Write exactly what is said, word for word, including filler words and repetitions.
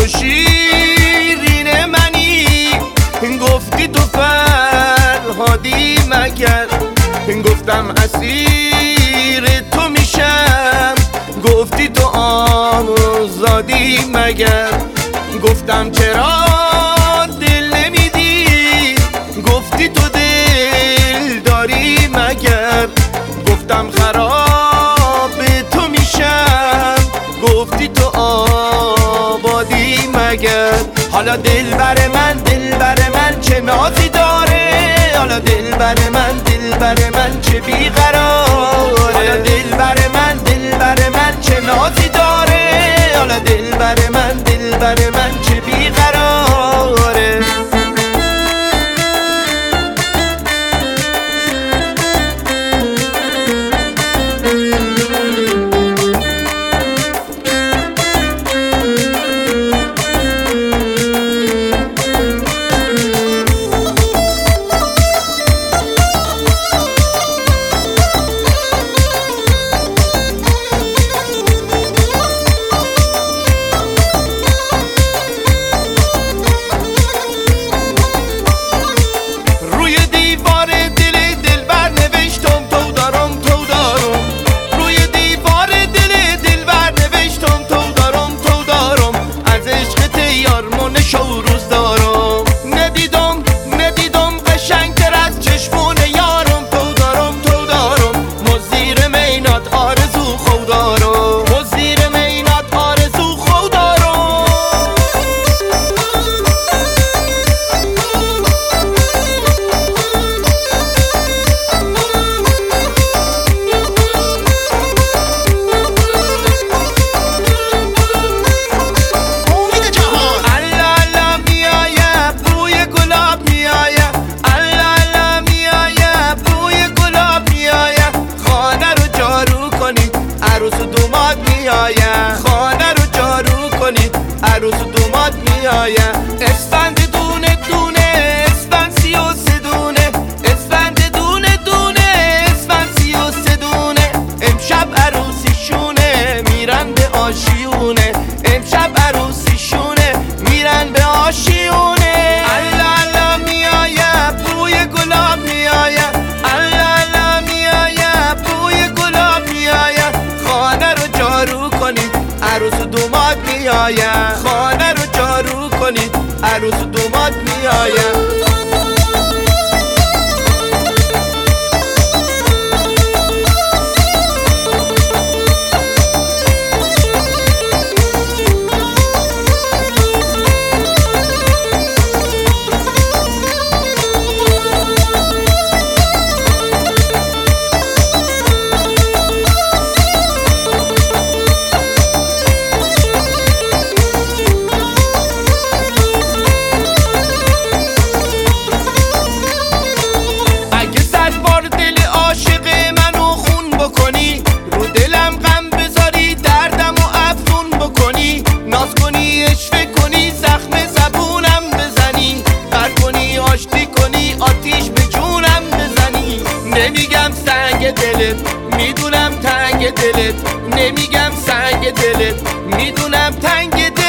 تو شیرین منی، گفتی تو فرهادی مگر، گفتم اسیر تو میشم، گفتی تو آزادی مگر، گفتم چرا دل نمیدی، گفتی تو دل داری مگر، گفتم خراب تو میشم، گفتی تو آبادی مگر. حالا دل بر من دل بر من چه نازی داره، حالا دل بر من دل بر من چه بیقراره، حالا دل بر من دل بر من چه نازی داره، حالا دل بر من دل بر من چه بیقراره. خانه رو جارو کنید عروس دومات میایم. اسفند دونه دونه اسفند سی و سه دونه، اسفند دونه دونه اسفند سی و سه دونه، امشب عروسیشونه میرن به آشیونه، امشب عروسیشونه میرن به آشیونه. الله الله میایم بوی گلاب میایم، الله الله میایم بوی گلاب میایم. خانه رو جارو کنید عروس دومات میایم، خانه رو جارو کنید عروس دومات میایم. نمیگم سنگ دلت میدونم تنگ دلت، نمیگم سنگ دلت میدونم تنگ دلت.